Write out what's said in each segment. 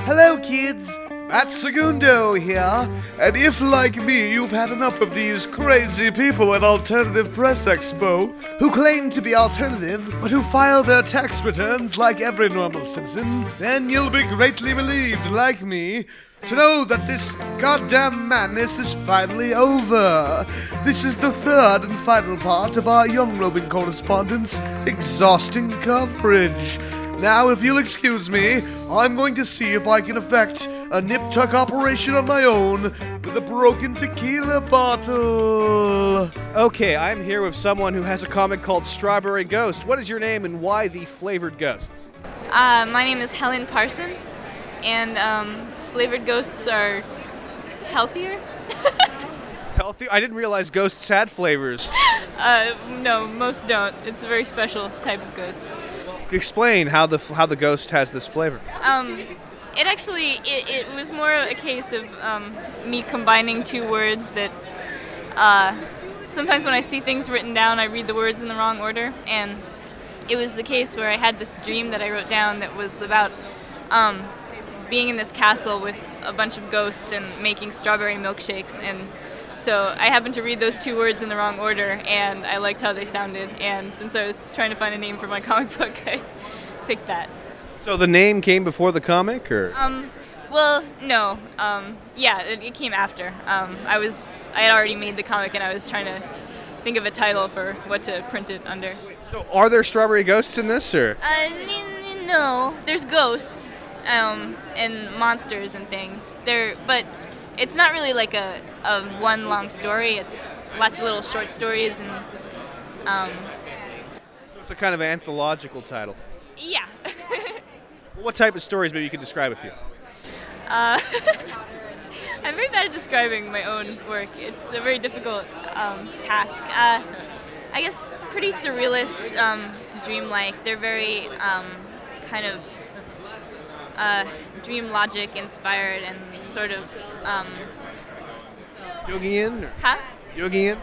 Hello, kids! Matt Segundo here, and if, like me, you've had enough of these crazy people at Alternative Press Expo, who claim to be alternative, but who file their tax returns like every normal citizen, then you'll be greatly relieved, like me, to know that this goddamn madness is finally over. This is the third and final part of our young roving correspondent's exhausting coverage. Now, if you'll excuse me, I'm going to see if I can effect a nip-tuck operation on my own with a broken tequila bottle. Okay, I'm here with someone who has a comic called Strawberry Ghost. What is your name and why the flavored ghost? My name is Helen Parson, and flavored ghosts are healthier. Healthy? I didn't realize ghosts had flavors. No, most don't. It's a very special type of ghost. Explain how the ghost has this flavor. It was more a case of me combining two words that sometimes when I see things written down, I read the words in the wrong order, and it was the case where I had this dream that I wrote down that was about being in this castle with a bunch of ghosts and making strawberry milkshakes, and so I happened to read those two words in the wrong order, and I liked how they sounded, and since I was trying to find a name for my comic book, I picked that. So the name came before the comic, or? Well, no. It came after. I had already made the comic, and I was trying to think of a title for what to print it under. So are there strawberry ghosts in this, or? No. There's ghosts, and monsters and things. But it's not really like a one long story. It's lots of little short stories, and So it's a kind of anthological title. Yeah. What type of stories, maybe you could describe a few? I'm very bad at describing my own work. It's a very difficult task. I guess pretty surrealist, dreamlike. They're very kind of dream logic inspired and sort of Jungian? Huh? Jungian?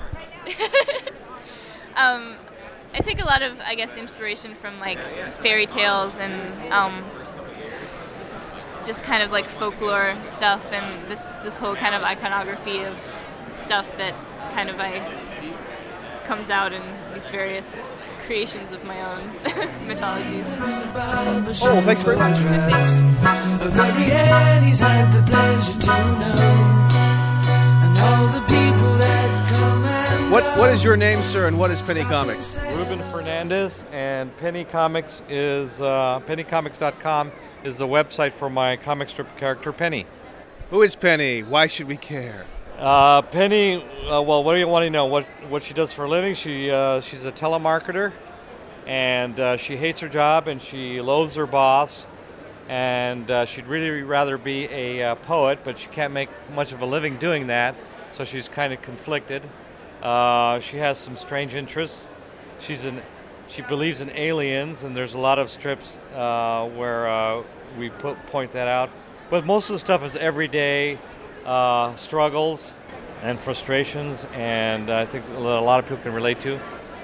I take a lot of, I guess, inspiration from like fairy tales and just kind of like folklore stuff, and this whole kind of iconography of stuff that kind of comes out in these various creations of my own mythologies. Oh, thanks very much. Of every head he's had the pleasure to know, and all the people that come and What is your name, sir, and what is Penny Comics? Ruben Fernandez, and Penny Comics is pennycomics.com is the website for my comic strip character Penny. Who is Penny? Why should we care? Penny, well, what do you want to know? What she does for a living? She's a telemarketer, and she hates her job, and she loathes her boss, and she'd really rather be a poet, but she can't make much of a living doing that, so she's kind of conflicted. She has some strange interests. She believes in aliens, and there's a lot of strips where we point that out. But most of the stuff is everyday struggles and frustrations, and I think a lot of people can relate to.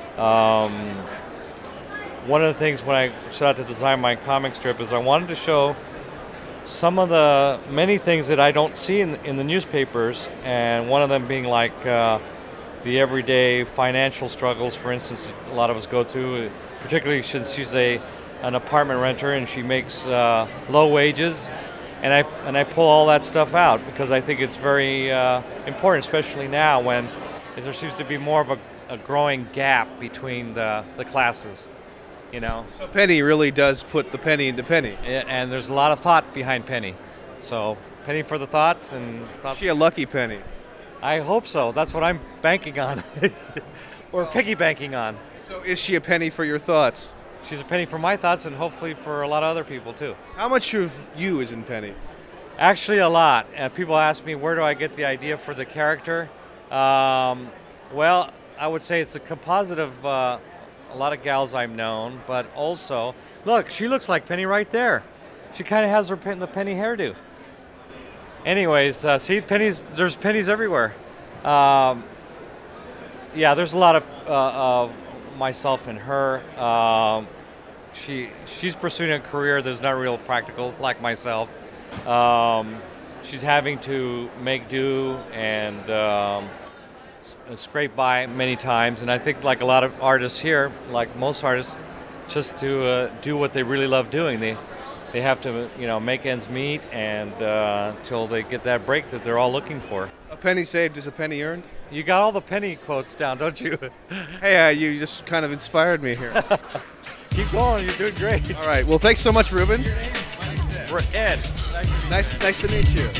One of the things when I set out to design my comic strip is I wanted to show some of the many things that I don't see in the newspapers, and one of them being like the everyday financial struggles, for instance, a lot of us go to, particularly since she's an apartment renter and she makes low wages. And I pull all that stuff out because I think it's very important, especially now when there seems to be more of a growing gap between the classes, you know. So Penny really does put the penny into Penny. And there's a lot of thought behind Penny. So Penny for the thoughts and thoughts. Is she a lucky penny? I hope so. That's what I'm banking on, or piggy banking on. So is she a penny for your thoughts? She's a penny for my thoughts, and hopefully for a lot of other people too. How much of you is in Penny? Actually, a lot. People ask me, where do I get the idea for the character? Well, I would say it's a composite of a lot of gals I've known, but also, look, she looks like Penny right there. She kind of has the Penny hairdo. Anyways, see, there's pennies everywhere. Yeah, there's a lot of myself and her. She's pursuing a career that's not real practical, like myself. she's having to make do and scrape by many times. And I think like a lot of artists here, like most artists, just to do what they really love doing, they have to, make ends meet and till they get that break that they're all looking for. A penny saved is a penny earned. You got all the penny quotes down, don't you? Hey, you just kind of inspired me here. Keep going, you're doing great. All right, well, thanks so much, Ruben. We're Ed. Nice to meet you.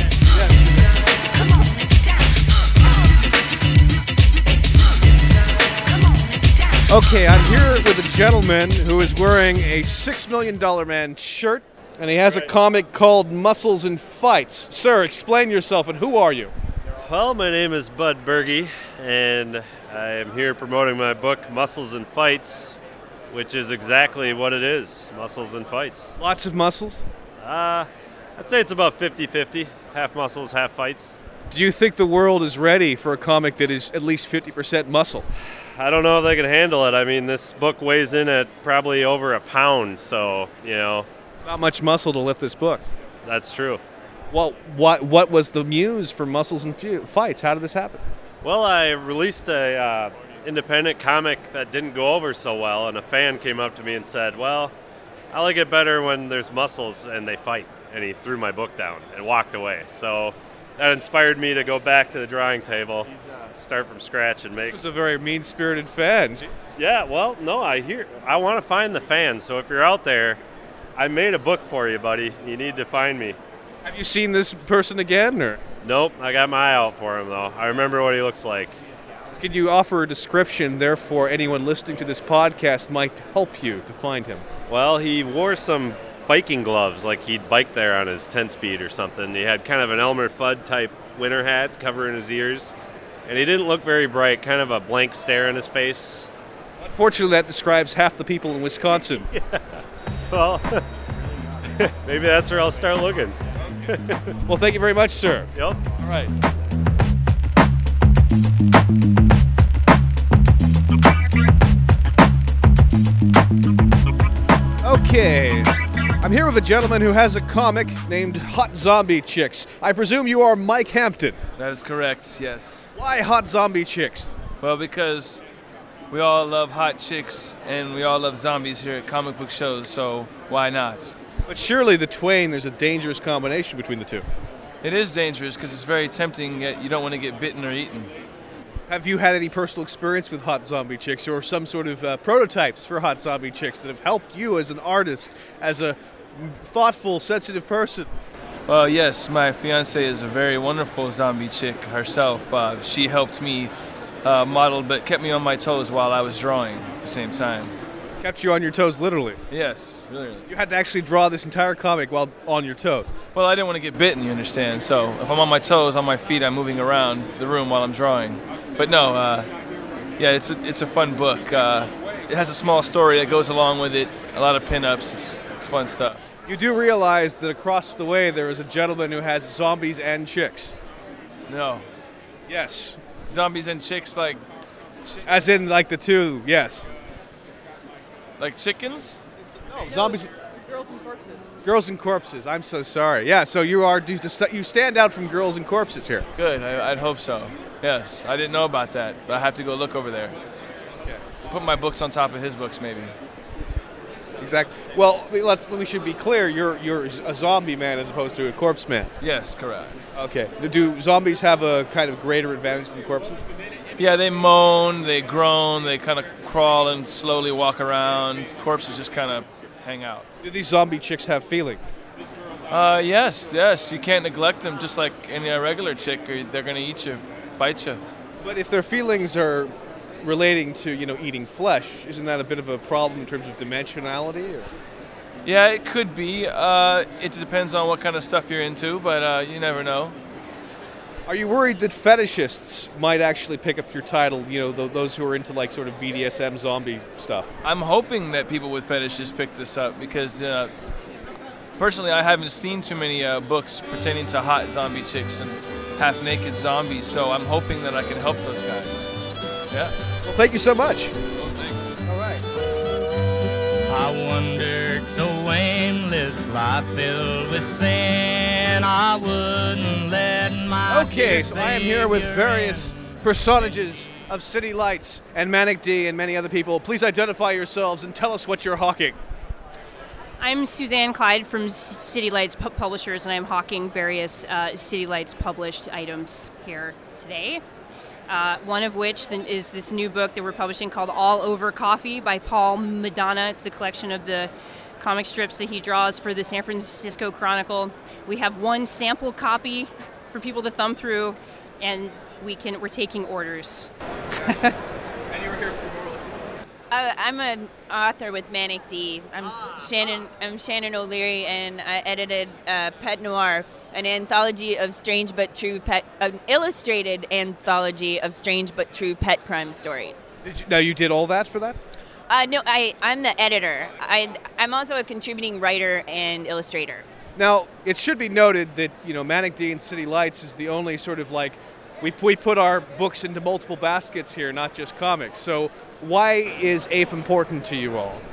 Okay, I'm here with a gentleman who is wearing a $6 Million Man shirt, and he has a comic called Muscles and Fights. Sir, explain yourself, and who are you? Well, my name is Bud Berge, and I am here promoting my book, Muscles and Fights, which is exactly what it is, muscles and fights. Lots of muscles? I'd say it's about 50-50, half muscles, half fights. Do you think the world is ready for a comic that is at least 50% muscle? I don't know if they can handle it. I mean, this book weighs in at probably over a pound, so, Not much muscle to lift this book. that's true. Well, what was the muse for Muscles and Fights? How did this happen? Well, I released a independent comic that didn't go over so well, and a fan came up to me and said, well, I like it better when there's muscles and they fight. And he threw my book down and walked away. So that inspired me to go back to the drawing table, start from scratch and make... This was a very mean-spirited fan. Yeah, well, no, I want to find the fans. So if you're out there, I made a book for you, buddy. You need to find me. Have you seen this person again, or? Nope, I got my eye out for him, though. I remember what he looks like. Could you offer a description, therefore anyone listening to this podcast might help you to find him? Well, he wore some biking gloves, like he'd bike there on his 10-speed or something. He had kind of an Elmer Fudd type winter hat covering his ears, and he didn't look very bright, kind of a blank stare on his face. Unfortunately, that describes half the people in Wisconsin. Yeah. Well, maybe that's where I'll start looking. Well, thank you very much, sir. Yep. All right. Okay, I'm here with a gentleman who has a comic named Hot Zombie Chicks. I presume you are Mike Hampton. That is correct, yes. Why Hot Zombie Chicks? Well, because we all love hot chicks and we all love zombies here at comic book shows, so why not? But surely the twain, there's a dangerous combination between the two. It is dangerous because it's very tempting, yet you don't want to get bitten or eaten. Have you had any personal experience with Hot Zombie Chicks or some sort of prototypes for Hot Zombie Chicks that have helped you as an artist, as a thoughtful, sensitive person? Well, yes, my fiance is a very wonderful zombie chick herself. She helped me model, but kept me on my toes while I was drawing at the same time. Kept you on your toes, literally? Yes, literally. You had to actually draw this entire comic while on your toes? Well, I didn't want to get bitten, you understand, so if I'm on my toes, on my feet, I'm moving around the room while I'm drawing. But no, yeah, it's a fun book. It has a small story that goes along with it, a lot of pin-ups, it's fun stuff. You do realize that across the way there is a gentleman who has zombies and chicks? No. Yes. Zombies and chicks like... As in, like the two, yes. Like chickens? No, zombies... Girls and Corpses. Girls and Corpses, I'm so sorry. Yeah, so you stand out from Girls and Corpses here. Good, I'd hope so. Yes, I didn't know about that, but I have to go look over there. Yeah. Put my books on top of his books, maybe. Exactly. Well, we should be clear. You're a zombie man as opposed to a corpse man. Yes, correct. Okay. Do zombies have a kind of greater advantage than corpses? Yeah, they moan, they groan, they kind of crawl and slowly walk around. Corpses just kind of hang out. Do these zombie chicks have feeling? Yes. You can't neglect them just like any regular chick, or they're going to eat you, bite you. But if their feelings are relating to, eating flesh, isn't that a bit of a problem in terms of dimensionality? Or? Yeah, it could be. It depends on what kind of stuff you're into, but you never know. Are you worried that fetishists might actually pick up your title, those who are into like sort of BDSM zombie stuff? I'm hoping that people with fetishes pick this up because personally I haven't seen too many books pertaining to hot zombie chicks and half-naked zombies, so I'm hoping that I can help those guys. Yeah. Well, thank you so much. Well, thanks. All right. I wandered so aimless, life filled with sin. I wouldn't let my Okay, so I am here with various personages of City Lights and Manic D and many other people. Please identify yourselves and tell us what you're hawking. I'm Suzanne Clyde from City Lights Publishers, and I'm hawking various City Lights published items here today. One of which is this new book that we're publishing called All Over Coffee by Paul Madonna. It's a collection of the comic strips that he draws for the San Francisco Chronicle. We have one sample copy for people to thumb through, and we're taking orders. And you were here for Moral Assistance. I'm an author with Manic D. I'm Shannon O'Leary, and I edited Pet Noir, an anthology of strange but true an illustrated anthology of strange but true pet crime stories. Now you did all that for that? No, I'm the editor. I'm also a contributing writer and illustrator. Now, it should be noted that, Manic D and City Lights is the only sort of we put our books into multiple baskets here, not just comics. So why is Ape important to you all?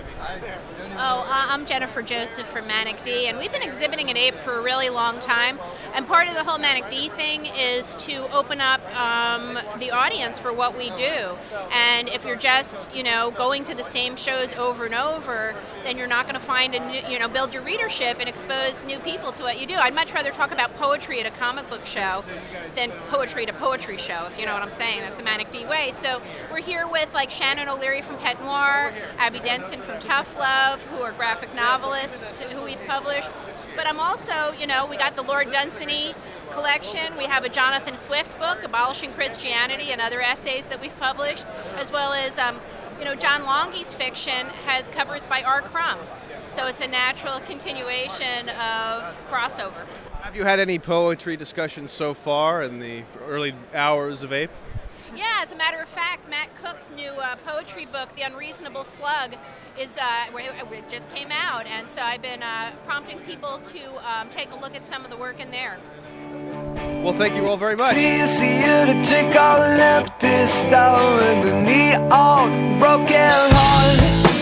I'm Jennifer Joseph from Manic D, and we've been exhibiting at Ape for a really long time. And part of the whole Manic D thing is to open up the audience for what we do. And if you're just, going to the same shows over and over, then you're not going to find build your readership and expose new people to what you do. I'd much rather talk about poetry at a comic book show than poetry at a poetry show, if you know what I'm saying. That's the Manic D way. So we're here with Shannon O'Leary from Pet Noir, Abby Denson from Tough Love, who are graphic novelists who we've published. But I'm also, we got the Lord Dunsany collection. We have a Jonathan Swift book, Abolishing Christianity, and other essays that we've published, as well as, John Longy's fiction has covers by R. Crumb. So it's a natural continuation of crossover. Have you had any poetry discussions so far in the early hours of Ape? Yeah, as a matter of fact, Matt Cook's new poetry book, The Unreasonable Slug, it just came out, and so I've been prompting people to take a look at some of the work in there. Well, thank you all very much. See you to take all the empty stuff and the neon broken heart,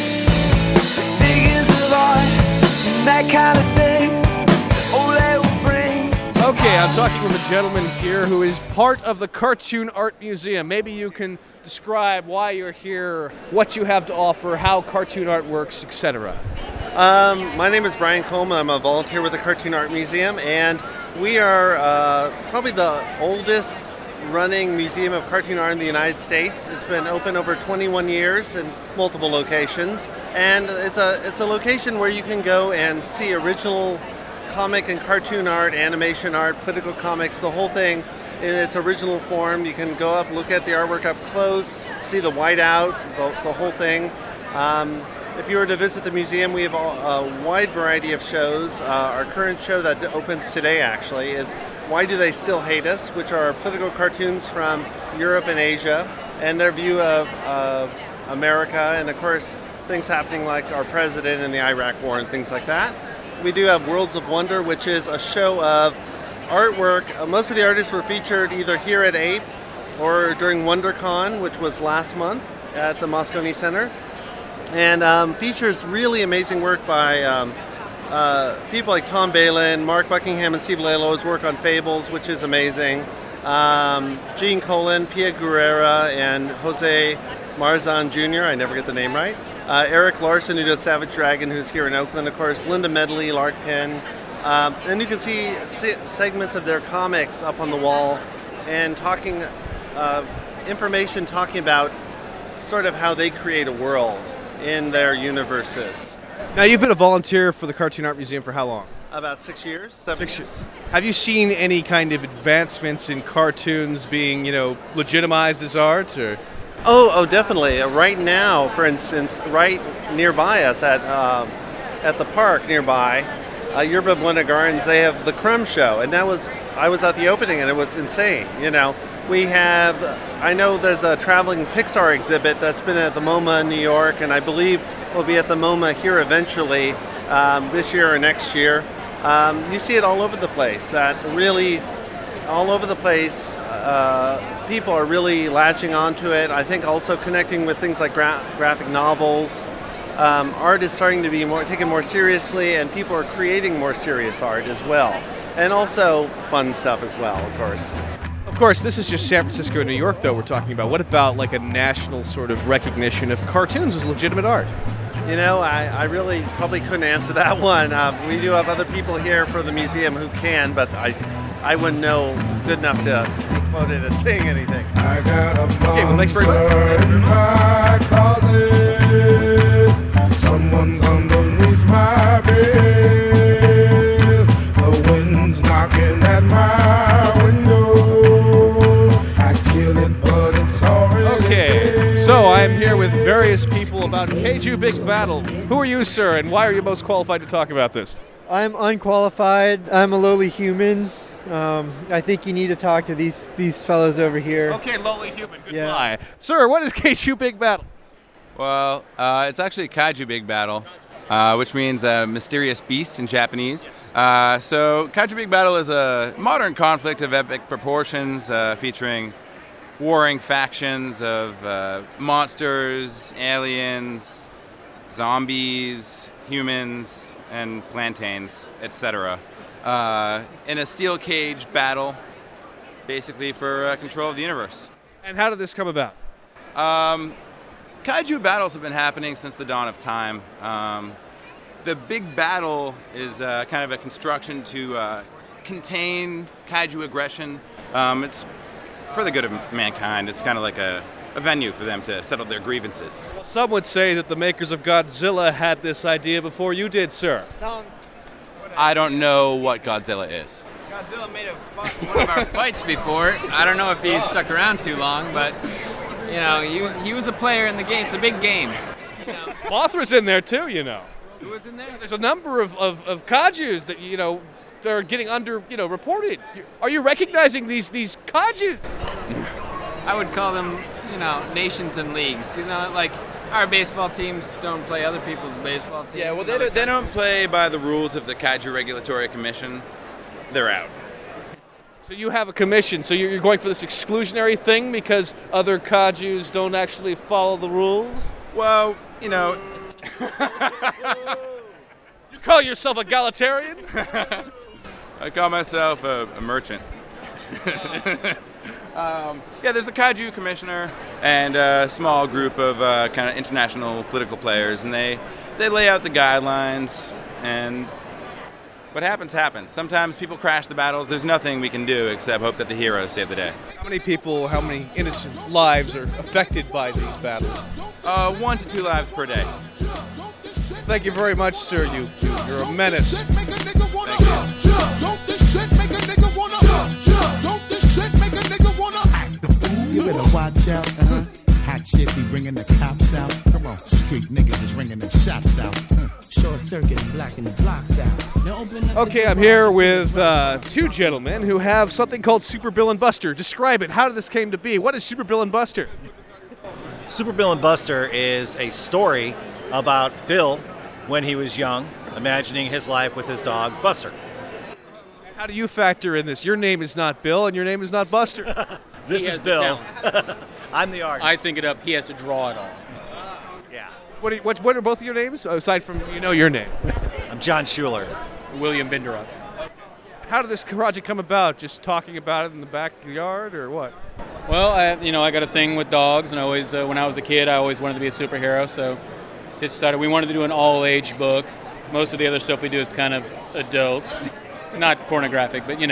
figures of art, that kind of thing. Oh, they will bring. Okay, I'm talking with a gentleman here who is part of the Cartoon Art Museum. Maybe you can describe why you're here, what you have to offer, how cartoon art works, etc. My name is Brian Coleman. I'm a volunteer with the Cartoon Art Museum, and we are probably the oldest running museum of cartoon art in the United States. It's been open over 21 years in multiple locations, and it's a location where you can go and see original comic and cartoon art, animation art, political comics, the whole thing in its original form. You can go up, look at the artwork up close, see the whiteout, the whole thing. If you were to visit the museum, we have a wide variety of shows. Our current show that opens today actually is Why Do They Still Hate Us?, which are political cartoons from Europe and Asia and their view of America, and of course things happening like our president and the Iraq War and things like that. We do have Worlds of Wonder, which is a show of artwork. Most of the artists were featured either here at Ape or during WonderCon, which was last month at the Moscone Center, and features really amazing work by people like Tom Balin, Mark Buckingham, and Steve Lalo's work on Fables, which is amazing. Gene Colan, Pia Guerrera, and Jose Marzan Jr., I never get the name right. Eric Larson, who does Savage Dragon, who's here in Oakland, of course. Linda Medley, Lark Penn. And you can see segments of their comics up on the wall and talking, information talking about sort of how they create a world in their universes. Now, you've been a volunteer for the Cartoon Art Museum for how long? About 6 years, 7 years. Have you seen any kind of advancements in cartoons being, legitimized as art, or? Oh, definitely. Right now, for instance, right nearby us at the park nearby, Yerba Buena Gardens, they have the Crumb Show, and I was at the opening, and it was insane. We have, I know there's a traveling Pixar exhibit that's been at the MoMA in New York, and I believe will be at the MoMA here eventually this year or next year. You see it all over the place. People are really latching onto it. I think also connecting with things like graphic novels. Art is starting to be taken more seriously, and people are creating more serious art as well. and also fun stuff as well, of course. Of course, this is just San Francisco and New York, though, we're talking about. What about like a national sort of recognition of cartoons as legitimate art? You know, I really probably couldn't answer that one. We do have other people here for the museum who can, but I wouldn't know good enough to be quoted as saying anything. I got a Okay, well, thanks very much. in my closet. Someone's underneath my bed. The wind's knocking at my window. I'd kill it, but it's already Okay, so I am here with various people about Kaiju Big Battle. Who are you, sir, and why are you most qualified to talk about this? I'm unqualified. I'm a lowly human. I think you need to talk to these fellows over here. Okay, lowly human, goodbye. Sir, what is Kaiju Big Battle? Well, it's actually Kaiju Big Battle, which means mysterious beast in Japanese. So Kaiju Big Battle is a modern conflict of epic proportions featuring warring factions of monsters, aliens, zombies, humans, and plantains, etc. In a steel cage battle, basically for control of the universe. And how did this come about? Kaiju battles have been happening since the dawn of time. The big battle is kind of a construction to contain kaiju aggression. It's for the good of mankind. It's kind of like a venue for them to settle their grievances. Some would say that the makers of Godzilla had this idea before you did, sir. I don't know what Godzilla is. Godzilla made one of our fights before. I don't know if he stuck around too long, but you know, he was a player in the game. It's a big game. You know. Mothra's in there too, you know. Who was in there? There's a number of kaijus that they're getting reported. Are you recognizing these kaijus? I would call them, nations and leagues. Like our baseball teams don't play other people's baseball teams. Yeah, well, they don't play by the rules of the Kaiju Regulatory Commission. They're out. So you have a commission, so you're going for this exclusionary thing because other kaijus don't actually follow the rules? Well, You call yourself a egalitarian? I call myself a merchant. There's a Kaiju commissioner and a small group of kind of international political players, and they lay out the guidelines, and what happens. Sometimes people crash the battles. There's nothing we can do except hope that the heroes save the day. How many innocent lives are affected by these battles? 1 to 2 lives per day. Thank you very much, sir. You're a menace. You better watch out. Hot shit be bringing the cops out. Come on, street niggas is ringing them shots out. Short circuit and blacking the blocks out. Now open up. Okay, I'm here with two gentlemen who have something called Super Bill and Buster. Describe it. How did this came to be? What is Super Bill and Buster? Super Bill and Buster is a story about Bill when he was young, imagining his life with his dog Buster. How do you factor in this? Your name is not Bill and your name is not Buster. This is Bill. I'm the artist. I think it up. He has to draw it all. Yeah. What are both of your names? Aside from your name. I'm John Schuler. William Binderup. How did this project come about? Just talking about it in the backyard or what? Well, I got a thing with dogs, and always, when I was a kid, I always wanted to be a superhero. So, just decided we wanted to do an all-age book. Most of the other stuff we do is kind of adults, not pornographic, but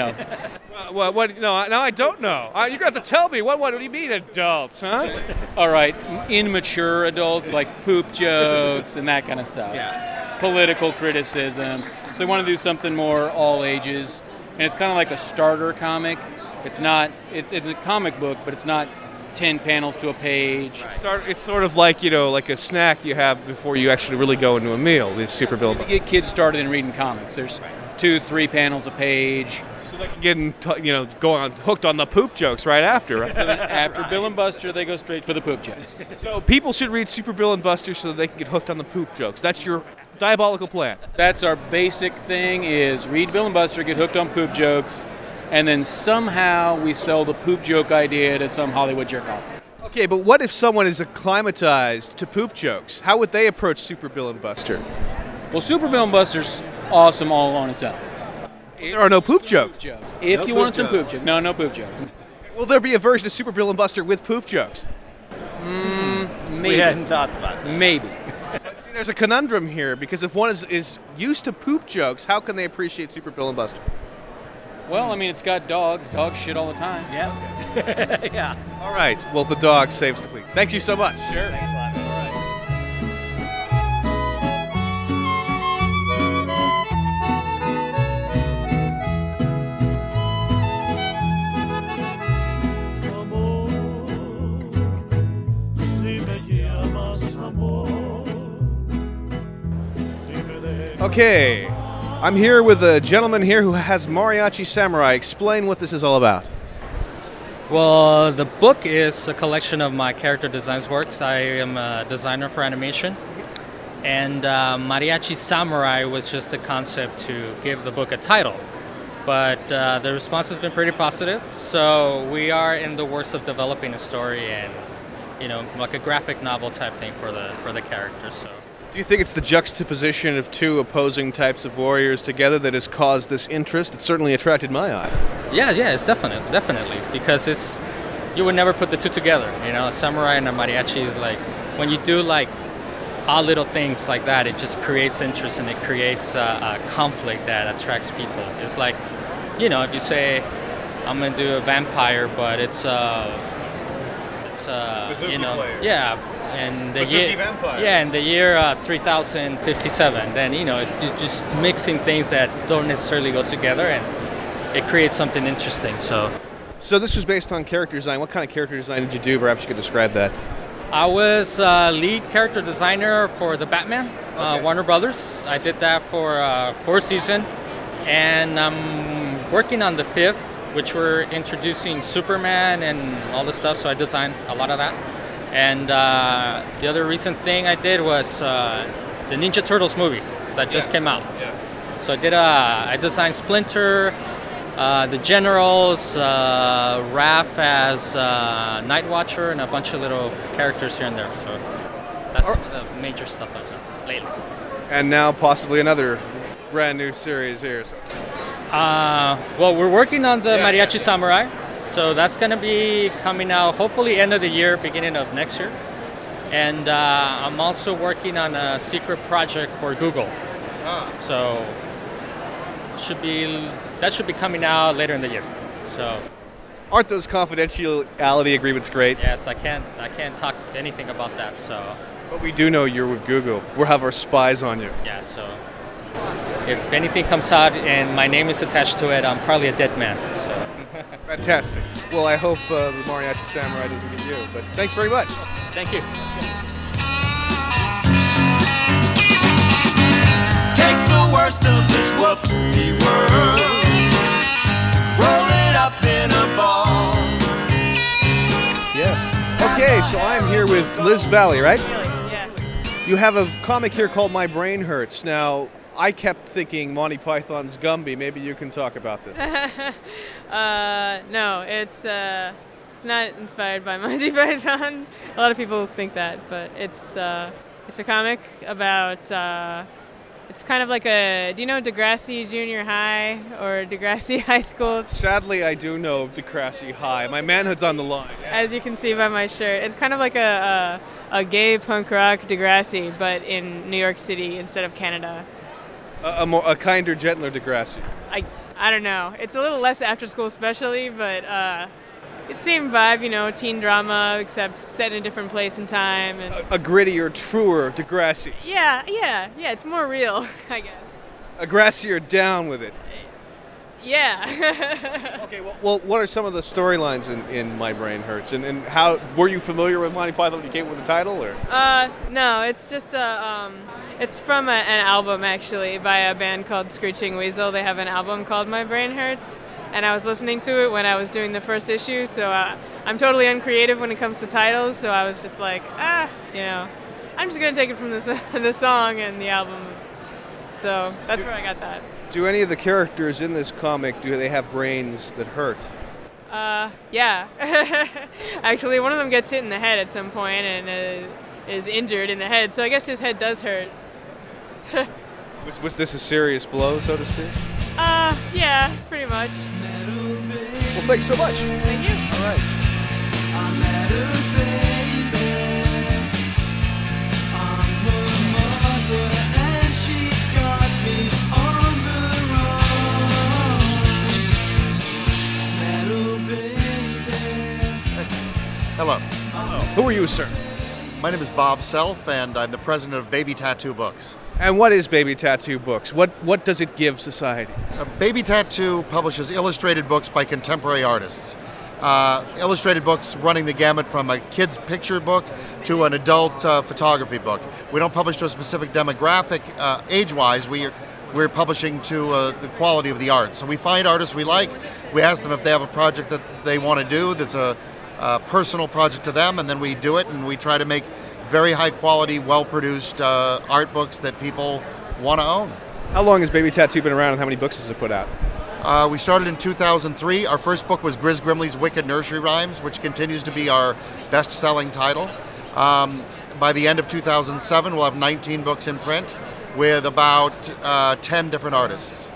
What? No, I don't know. You got to tell me. What do you mean, adults? Huh? All right, immature adults like poop jokes and that kind of stuff. Yeah. Political criticism. So we want to do something more all ages, and it's kind of like a starter comic. It's not. It's a comic book, but it's not 10 panels to a page. It's sort of like like a snack you have before you actually really go into a meal. These Super Bill. You get kids started in reading comics. There's 2-3 panels a page. So they can get hooked on the poop jokes right after. Right? So then after Bill and Buster, they go straight for the poop jokes. So people should read Super Bill and Buster so that they can get hooked on the poop jokes. That's your diabolical plan. That's our basic thing: is read Bill and Buster, get hooked on poop jokes, and then somehow we sell the poop joke idea to some Hollywood jerk-off. Okay, but what if someone is acclimatized to poop jokes? How would they approach Super Bill and Buster? Well, Super Bill and Buster's awesome all on its own. There are no poop jokes. If you wanted some poop jokes. No poop jokes. Will there be a version of Super Bill and Buster with poop jokes? Maybe. We hadn't thought about that. Maybe. But see, there's a conundrum here, because if one is used to poop jokes, how can they appreciate Super Bill and Buster? Well, I mean, it's got dogs. Dogs shit all the time. Yeah. Yeah. All right. Well, the dog saves the queen. Thank you so much. Sure. Thanks a lot. Okay. I'm here with a gentleman here who has Mariachi Samurai. Explain what this is all about. Well, the book is a collection of my character designs works. I am a designer for animation. And Mariachi Samurai was just a concept to give the book a title. But the response has been pretty positive. So we are in the works of developing a story and, like a graphic novel type thing for the character. So. Do you think it's the juxtaposition of two opposing types of warriors together that has caused this interest? It certainly attracted my eye. Yeah, it's definitely, because you would never put the two together. A samurai and a mariachi is like, when you do like odd little things like that, it just creates interest and it creates a conflict that attracts people. It's like, if you say, I'm gonna do a vampire, but it's player. Yeah. And the Bazooki year, vampire. yeah, in the year 3057, then you're just mixing things that don't necessarily go together, and it creates something interesting. So this was based on character design. What kind of character design did you do? Perhaps you could describe that. I was lead character designer for the Batman, Warner Brothers. I did that for 4th season, and I'm working on the 5th, which we're introducing Superman and all this stuff. So I designed a lot of that. And the other recent thing I did was the Ninja Turtles movie that just came out. Yeah. So I designed Splinter, the Generals, Raph as Night Watcher, and a bunch of little characters here and there. So that's some of the major stuff I've done lately. And now possibly another brand new series here. So. Well, we're working on the Mariachi Samurai. So that's going to be coming out hopefully end of the year, beginning of next year. And I'm also working on a secret project for Google. So that should be coming out later in the year. So aren't those confidentiality agreements great? Yes, I can't talk anything about that. So but we do know you're with Google. We'll have our spies on you. Yeah, so if anything comes out and my name is attached to it, I'm probably a dead man. So. Fantastic. Well, I hope the Mariachi Samurai doesn't get you, but thanks very much. Thank you. Take the worst of this whoopty world, roll it up in a ball. Yes. Okay, so I'm here with Liz Valley, right? Yeah. You have a comic here called My Brain Hurts. Now, I kept thinking Monty Python's Gumby. Maybe you can talk about this. No, it's not inspired by Monty Python. A lot of people think that, but it's a comic about. It's kind of like do you know Degrassi Junior High or Degrassi High School? Sadly, I do know of Degrassi High. My manhood's on the line. As you can see by my shirt, it's kind of like a gay punk rock Degrassi, but in New York City instead of Canada. A kinder, gentler Degrassi. I don't know. It's a little less after school especially, but it's same vibe, teen drama, except set in a different place and time. And a grittier, truer Degrassi. Yeah, it's more real, I guess. A Grassier down with it. Yeah. Okay, well, what are some of the storylines in My Brain Hurts? And how, were you familiar with Monty Python when you came up with the title? Or? No, it's just it's from an album, actually, by a band called Screeching Weasel. They have an album called My Brain Hurts, and I was listening to it when I was doing the first issue, so I'm totally uncreative when it comes to titles, so I was just like, I'm just going to take it from the song and the album. So that's where I got that. Do any of the characters in this comic, do they have brains that hurt? Yeah. Actually, one of them gets hit in the head at some point and is injured in the head, so I guess his head does hurt. Was this a serious blow, so to speak? Yeah, pretty much. Well, thanks so much. Thank you. All right. Hello. Who are you, sir? My name is Bob Self, and I'm the president of Baby Tattoo Books. And what is Baby Tattoo Books? What does it give society? Baby Tattoo publishes illustrated books by contemporary artists. Illustrated books running the gamut from a kid's picture book to an adult photography book. We don't publish to a specific demographic age-wise. We're publishing to the quality of the art. So we find artists we like. We ask them if they have a project that they want to do that's a personal project to them, and then we do it, and we try to make very high-quality, well-produced art books that people want to own. How long has Baby Tattoo been around, and how many books has it put out? We started in 2003. Our first book was Grizz Grimley's Wicked Nursery Rhymes, which continues to be our best-selling title. By the end of 2007, we'll have 19 books in print with about 10 different artists.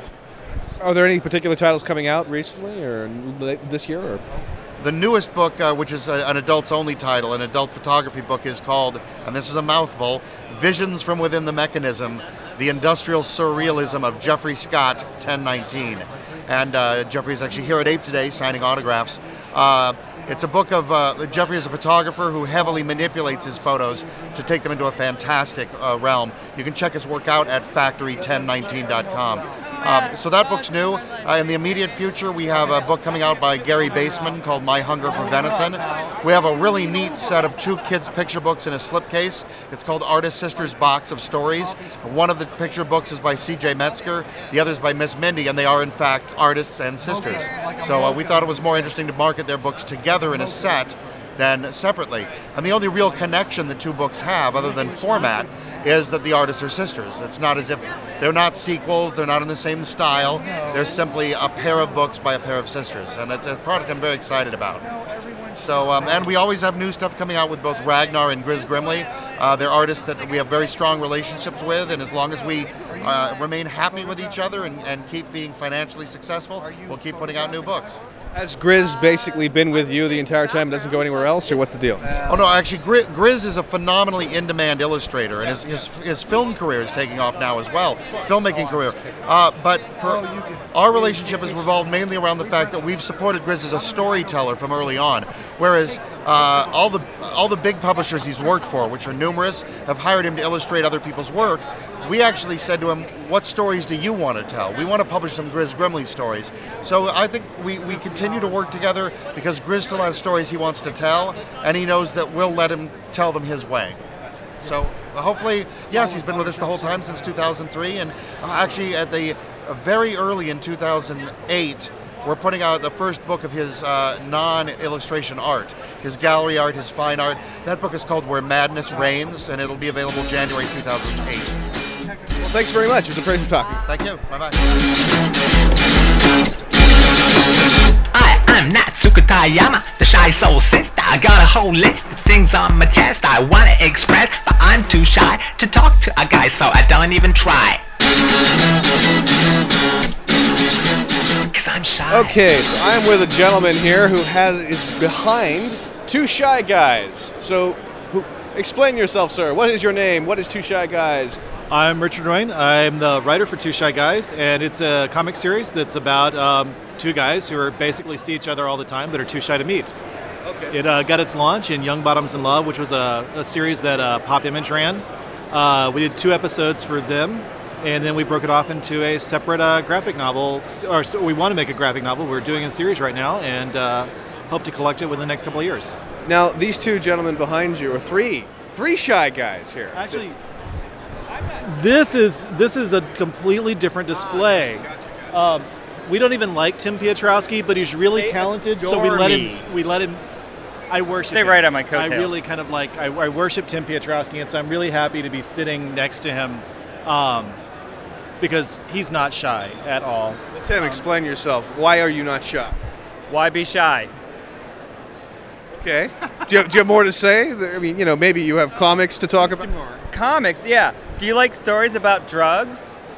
Are there any particular titles coming out recently or this year? Or? The newest book, which is an adults-only title, an adult photography book, is called, and this is a mouthful, Visions from Within the Mechanism, The Industrial Surrealism of Jeffrey Scott, 1019. And Jeffrey's actually here at APE today signing autographs. It's a book of Jeffrey is a photographer who heavily manipulates his photos to take them into a fantastic realm. You can check his work out at factory1019.com. So that book's new. In the immediate future, we have a book coming out by Gary Baseman called My Hunger for Venison. We have a really neat set of 2 kids' picture books in a slipcase. It's called Artist Sisters Box of Stories. One of the picture books is by C.J. Metzger, the other is by Miss Mindy, and they are in fact artists and sisters. So we thought it was more interesting to market their books together in a set than separately. And the only real connection the 2 books have, other than format, is that the artists are sisters. It's not as if they're not sequels, they're not in the same style. They're simply a pair of books by a pair of sisters, and it's a product I'm very excited about. So, and we always have new stuff coming out with both Ragnar and Grizz Grimley. They're artists that we have very strong relationships with, and as long as we remain happy with each other and keep being financially successful, we'll keep putting out new books. Has Grizz basically been with you the entire time and doesn't go anywhere else, or what's the deal? Oh no, actually Grizz is a phenomenally in-demand illustrator, and his film career is taking off now as well, filmmaking career. But for our relationship has revolved mainly around the fact that we've supported Grizz as a storyteller from early on, whereas all the big publishers he's worked for, which are numerous, have hired him to illustrate other people's work. We actually said to him, what stories do you want to tell? We want to publish some Grizz Grimley stories. So I think we continue to work together because Grizz still has stories he wants to tell, and he knows that we'll let him tell them his way. So hopefully, yes, he's been with us the whole time since 2003, and actually at the very early in 2008, we're putting out the first book of his non-illustration art, his gallery art, his fine art. That book is called Where Madness Reigns, and it'll be available January 2008. Well, thanks very much. It was a pleasure talking. Thank you. Bye-bye. I'm Natsuko Tayama, the shy soul sister. I got a whole list of things on my chest I want to express, but I'm too shy to talk to a guy, so I don't even try. 'Cause I'm shy. Okay, so I'm with a gentleman here who is behind Two Shy Guys. So, explain yourself, sir. What is your name? What is Two Shy Guys? I'm Richard Wayne. I'm the writer for Two Shy Guys, and it's a comic series that's about 2 guys who basically see each other all the time but are too shy to meet. Okay. It got its launch in Young Bottoms in Love, which was a series that Pop Image ran. We did 2 episodes for them, and then we broke it off into a separate graphic novel. Or so we want to make a graphic novel. We're doing a series right now, and hope to collect it within the next couple of years. Now, these 2 gentlemen behind you are three shy guys here. Actually, this is a completely different display. We don't even like Tim Piotrowski, but he's really talented, so we let him. I worship him. Stay right on my coattails. I really kind of I worship Tim Piotrowski, and so I'm really happy to be sitting next to him because he's not shy at all. Tim, explain yourself. Why are you not shy? Why be shy? Okay. Do you have more to say? I mean, maybe you have comics to talk about. Comics, yeah. Do you like stories about drugs?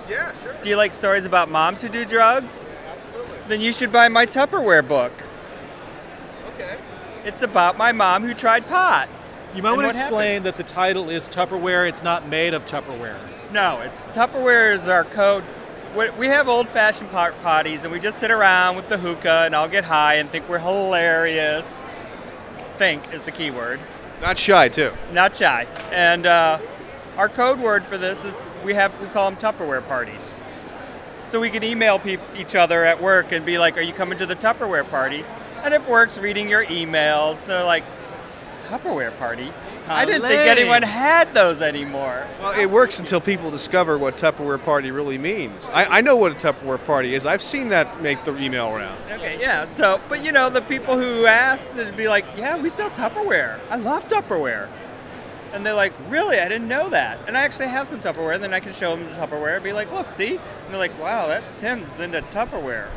Yeah, sure. Do you like stories about moms who do drugs? Absolutely. Then you should buy my Tupperware book. Okay. It's about my mom who tried pot. You might And want what to explain that the title is Tupperware. It's not made of Tupperware. No, it's Tupperware is our code. We have old-fashioned parties, and we just sit around with the hookah and all get high and think we're hilarious. Think is the key word. Not shy, too. Not shy. And our code word for this is we call them Tupperware parties. So we can email each other at work and be like, "Are you coming to the Tupperware party?" And if work's reading your emails, they're like, "Tupperware party? I didn't think anyone had those anymore." Well, it works until people discover what Tupperware party really means. I know what a Tupperware party is. I've seen that make the email round. Okay, yeah. So, but you know, the people who asked, they'd be like, "Yeah, we sell Tupperware. I love Tupperware." And they're like, "Really? I didn't know that." And I actually have some Tupperware. And then I can show them the Tupperware and be like, "Look, see?" And they're like, "Wow, that Tim's into Tupperware."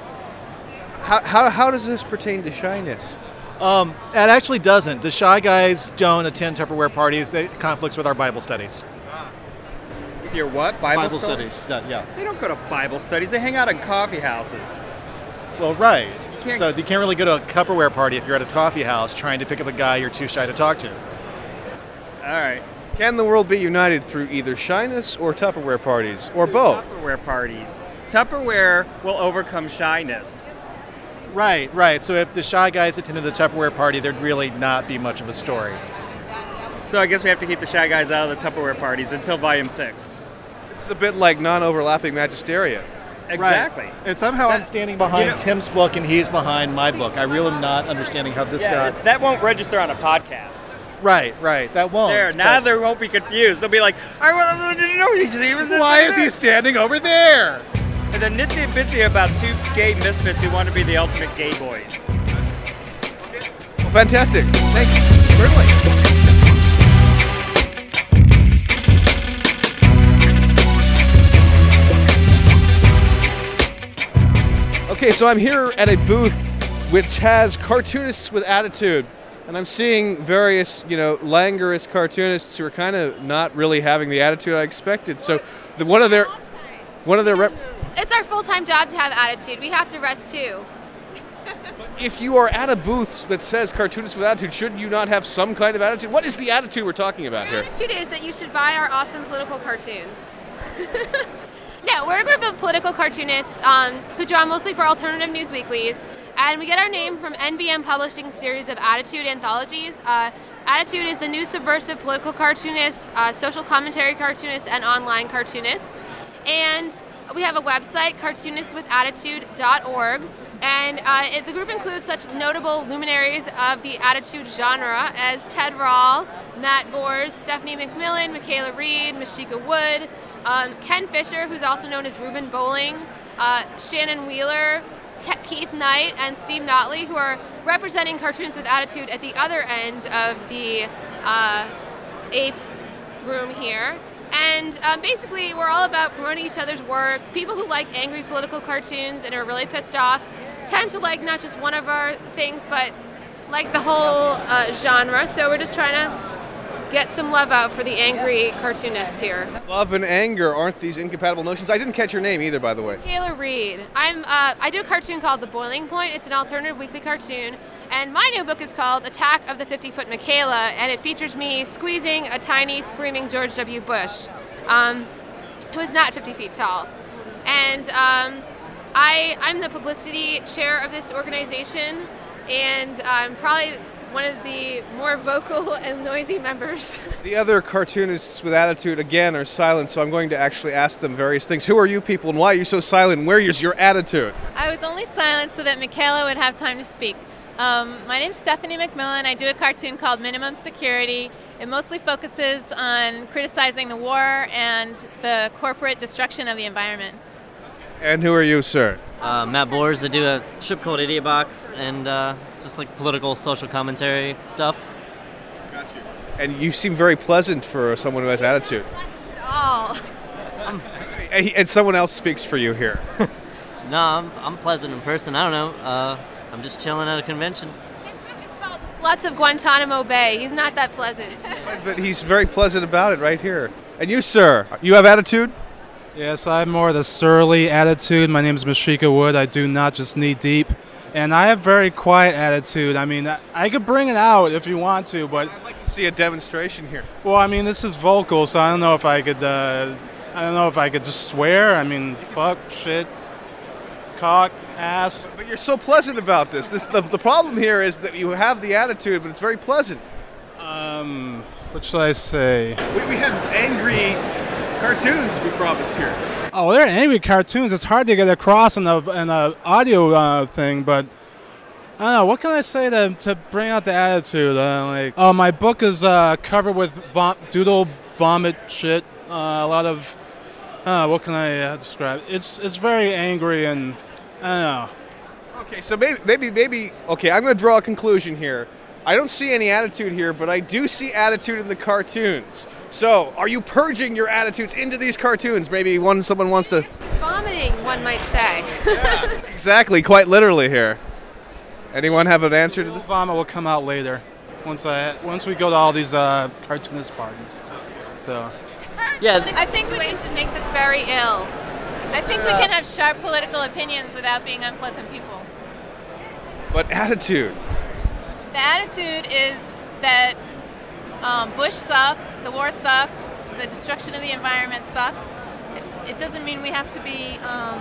How does this pertain to shyness? It actually doesn't. The shy guys don't attend Tupperware parties. It conflicts with our Bible studies. With your what? Bible studies. Yeah. They don't go to Bible studies. They hang out in coffee houses. Well, right. can't- So you can't really go to a Tupperware party if you're at a coffee house trying to pick up a guy you're too shy to talk to. All right. Can the world be united through either shyness or Tupperware parties, or both? Tupperware parties. Tupperware will overcome shyness. Right. So if the shy guys attended a Tupperware party, there'd really not be much of a story. So I guess we have to keep the shy guys out of the Tupperware parties until Volume 6. This is a bit like non-overlapping magisteria. Exactly. Right. And somehow I'm standing behind Tim's book and he's behind my book. I really am not understanding how this got... That won't register on a podcast. Right. That won't. There, now they won't be confused. They'll be like, I didn't know Why is he standing over there? And then Nitsy and Bitsy are about two gay misfits who want to be the ultimate gay boys. Well, fantastic. Thanks. Certainly. Okay, so I'm here at a booth which has cartoonists with attitude. And I'm seeing various, languorous cartoonists who are kind of not really having the attitude I expected. So one of their It's our full-time job to have attitude. We have to rest too. if you are at a booth that says cartoonists with attitude, shouldn't you not have some kind of attitude? What is the attitude we're talking about here? Attitude is that you should buy our awesome political cartoons. No, we're a group of political cartoonists who draw mostly for alternative news weeklies. And we get our name from NBM Publishing's series of Attitude anthologies. Attitude is the new subversive political cartoonists, social commentary cartoonists, and online cartoonists. And we have a website, cartoonistwithattitude.org. And the group includes such notable luminaries of the attitude genre as Ted Rall, Matt Bors, Stephanie McMillan, Michaela Reed, Mashika Wood, Ken Fisher, who's also known as Reuben Bowling, Shannon Wheeler, Keith Knight, and Steve Notley, who are representing Cartoonists with Attitude at the other end of the ape room here. And basically, we're all about promoting each other's work. People who like angry political cartoons and are really pissed off tend to like not just one of our things, but like the whole genre. So we're just trying to get some love out for the angry cartoonists here. Love and anger aren't these incompatible notions? I didn't catch your name either, by the way. Taylor Reed. I do a cartoon called The Boiling Point. It's an alternative weekly cartoon. And my new book is called Attack of the 50-Foot Michaela, and it features me squeezing a tiny, screaming George W. Bush, who is not 50 feet tall. And I'm the publicity chair of this organization, and I'm probably one of the more vocal and noisy members. The other cartoonists with attitude, again, are silent, so I'm going to actually ask them various things. Who are you people, and why are you so silent? Where is your attitude? I was only silent so that Michaela would have time to speak. My name's Stephanie McMillan. I do a cartoon called Minimum Security. It mostly focuses on criticizing the war and the corporate destruction of the environment. And who are you, sir? Matt Bors. I do a strip called Idiot Box, and it's just like political, social commentary stuff. Got you. And you seem very pleasant for someone who has attitude. Oh. And someone else speaks for you here. No, I'm pleasant in person. I don't know. I'm just chilling at a convention. Sluts of Guantanamo Bay. He's not that pleasant. But he's very pleasant about it right here. And you, sir, you have attitude? Yes, I have more of the surly attitude. My name is Mashika Wood. I do not just knee deep. And I have very quiet attitude. I mean, I could bring it out if you want to, but... I'd like to see a demonstration here. Well, I mean, this is vocal, so I don't know if I could, just swear. I mean, fuck, shit, cock, ass. But you're so pleasant about this. The problem here is that you have the attitude, but it's very pleasant. What should I say? We had angry cartoons we promised here. Oh, they're angry cartoons. It's hard to get across in the audio thing, but I don't know. What can I say to bring out the attitude? My book is covered with doodle vomit shit. A lot of what can I describe? It's very angry and I don't know. Okay, so maybe. Okay, I'm going to draw a conclusion here. I don't see any attitude here, but I do see attitude in the cartoons. So, are you purging your attitudes into these cartoons? Maybe someone wants to... Vomiting, one might say. Exactly, quite literally here. Anyone have an answer to this? Vomit will come out later, once we go to all these cartoonist parties. So. Yeah, I think situation makes us very ill. I think we can have sharp political opinions without being unpleasant people. But attitude. The attitude is that Bush sucks, the war sucks, the destruction of the environment sucks. It doesn't mean we have to be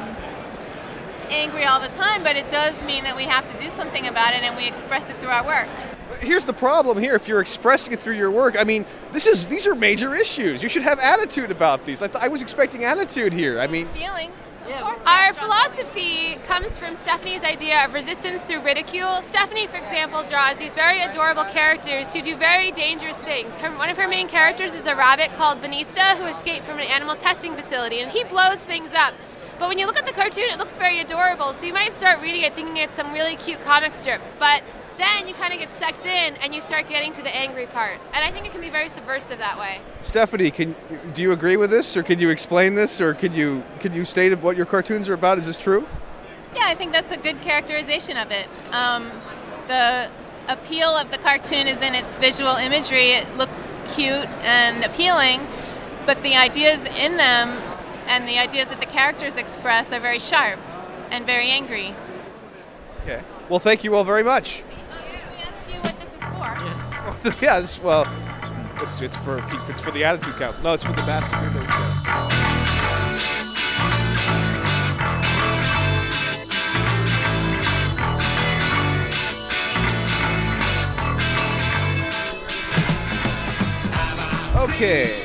angry all the time, but it does mean that we have to do something about it and we express it through our work. But here's the problem here. If you're expressing it through your work, I mean, these are major issues. You should have attitude about these. I was expecting attitude here. I mean... Feelings. Our philosophy comes from Stephanie's idea of resistance through ridicule. Stephanie, for example, draws these very adorable characters who do very dangerous things. One of her main characters is a rabbit called Benista who escaped from an animal testing facility, and he blows things up. But when you look at the cartoon, it looks very adorable, so you might start reading it thinking it's some really cute comic strip. But then you kind of get sucked in and you start getting to the angry part. And I think it can be very subversive that way. Stephanie, do you agree with this, or can you explain this, or can you state what your cartoons are about? Is this true? Yeah, I think that's a good characterization of it. The appeal of the cartoon is in its visual imagery. It looks cute and appealing, but the ideas in them and the ideas that the characters express are very sharp and very angry. Okay. Well, thank you all very much. Yes, well, it's for the Attitude Council. No, it's for the Bats and Windows show. Okay.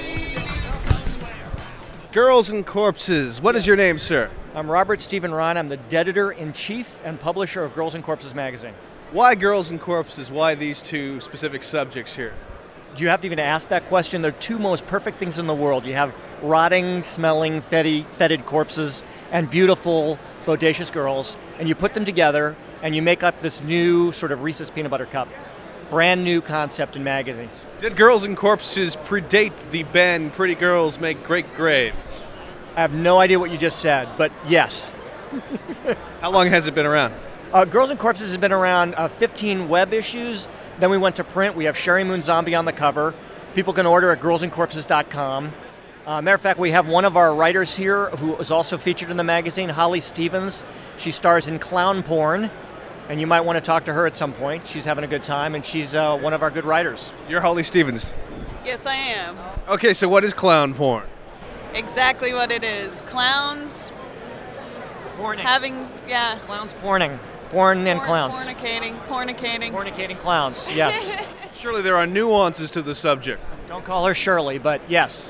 Girls and Corpses. What is your name, sir? I'm Robert Stephen Ron. I'm the editor-in-chief and publisher of Girls and Corpses magazine. Why Girls and Corpses? Why these two specific subjects here? Do you have to even ask that question? They're two most perfect things in the world. You have rotting, smelling, fetid corpses and beautiful, bodacious girls, and you put them together and you make up this new sort of Reese's Peanut Butter Cup. Brand new concept in magazines. Did Girls and Corpses predate the Ben Pretty Girls Make Great Graves? I have no idea what you just said, but yes. How long has it been around? Girls and Corpses has been around 15 web issues. Then we went to print. We have Sherry Moon Zombie on the cover. People can order at girlsandcorpses.com. Matter of fact, we have one of our writers here who is also featured in the magazine, Holly Stevens. She stars in Clown Porn, and you might want to talk to her at some point. She's having a good time, and she's one of our good writers. You're Holly Stevens. Yes, I am. Okay, so what is Clown Porn? Exactly what it is. Clowns porning. Clowns porning. Porn and clowns. Fornicating clowns, yes. Surely there are nuances to the subject. Don't call her Shirley, but yes.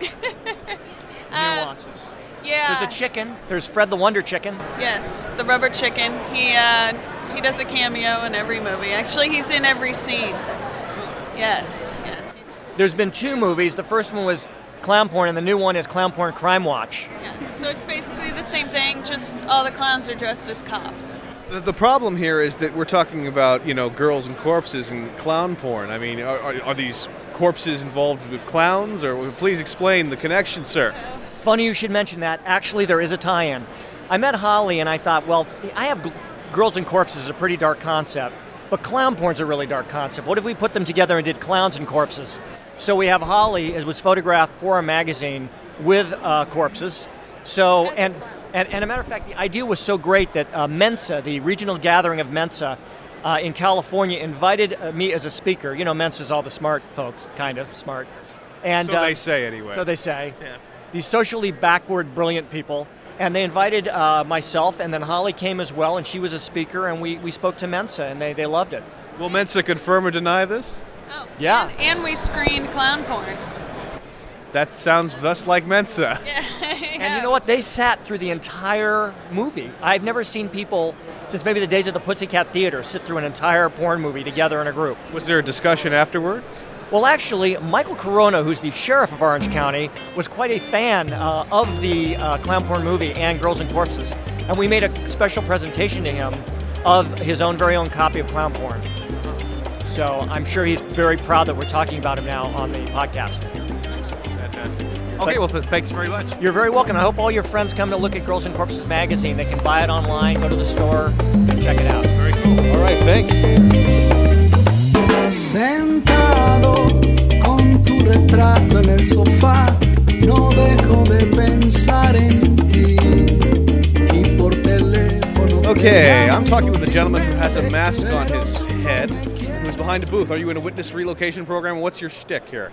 Nuances. Yeah. There's a chicken. There's Fred the Wonder Chicken. Yes, the rubber chicken. He does a cameo in every movie. Actually, he's in every scene. Yes. There's been two movies. The first one was Clown Porn, and the new one is Clown Porn Crime Watch. Yeah. So it's basically the same thing, just all the clowns are dressed as cops. The problem here is that we're talking about, Girls and Corpses and clown porn. I mean, are these corpses involved with clowns? Or please explain the connection, sir. Funny you should mention that. Actually, there is a tie-in. I met Holly and I thought, well, I have Girls and Corpses, a pretty dark concept, but clown porn's a really dark concept. What if we put them together and did Clowns and Corpses? So we have Holly, as was photographed for our magazine, with corpses. So, and a matter of fact, the idea was so great that Mensa, the regional gathering of Mensa in California, invited me as a speaker. You know, Mensa's all the smart folks, kind of smart. And So they say anyway. So they say. Yeah. These socially backward, brilliant people. And they invited myself, and then Holly came as well, and she was a speaker, and we spoke to Mensa, and they loved it. Will Mensa confirm or deny this? Oh. Yeah. And we screened clown porn. That sounds just like Mensa. And you know what? They sat through the entire movie. I've never seen people, since maybe the days of the Pussycat Theater, sit through an entire porn movie together in a group. Was there a discussion afterwards? Well, actually, Michael Corona, who's the sheriff of Orange County, was quite a fan of the clown porn movie and Girls and Corpses. And we made a special presentation to him of his own very own copy of clown porn. So I'm sure he's very proud that we're talking about him now on the podcast. Fantastic. Okay, well, thanks very much. You're very welcome. I hope all your friends come to look at Girls and Corpses magazine. They can buy it online, go to the store, and check it out. Very cool. All right, thanks. Sentado con tu retrato en el sofá, no dejo de pensar en ti. Y por teléfono. Okay, I'm talking with a gentleman who has a mask on his head, who's behind a booth. Are you in a witness relocation program? What's your shtick here?